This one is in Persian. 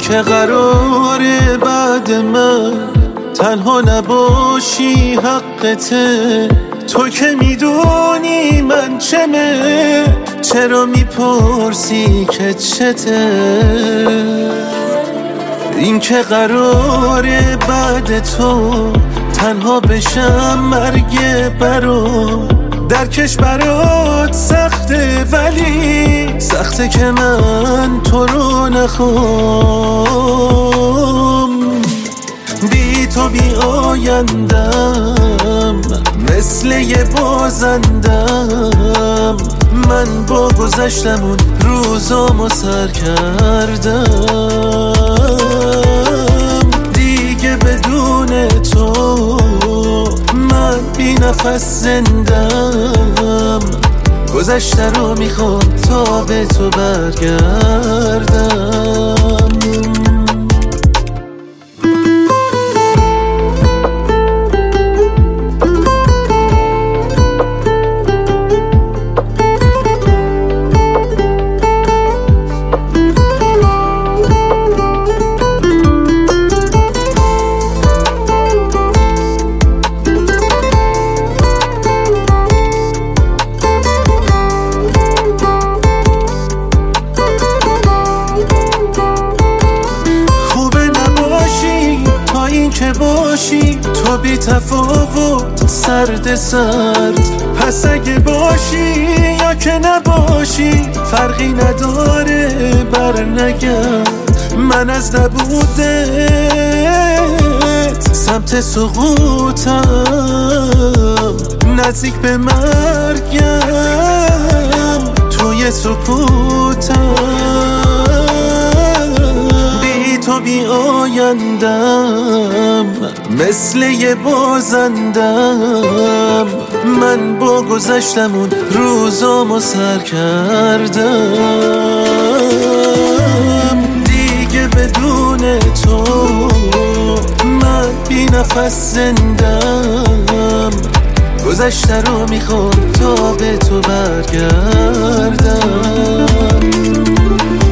که قراره بعد من تنها نباشی حقته. تو که میدونی من چمه، چرا میپرسی که چته؟ این که قراره بعد تو تنها بشم مرگ برام، درکش برات سخته ولی سخته که من تو رو نخوام. بی تو بی آیندم، مثل یه بازندم. من با گذشتم اون روزامو سر کردم. دیگه بدون تو من بی نفس زندم. گذشته رو میخوام تا به تو برگردم. که باشی تو بی تفاوت سرد سرد، پس اگه باشی یا که نباشی فرقی نداره برنگرد. من از نبودت سمت سقوطم، نزدیک به مرگم توی سکوتم. تو بی آیندم، مثل یه بازندم. من با گذشتم اون روزامو سر کردم. دیگه بدون تو من بی نفس زندم. گذشته رو میخوام تا به تو برگردم.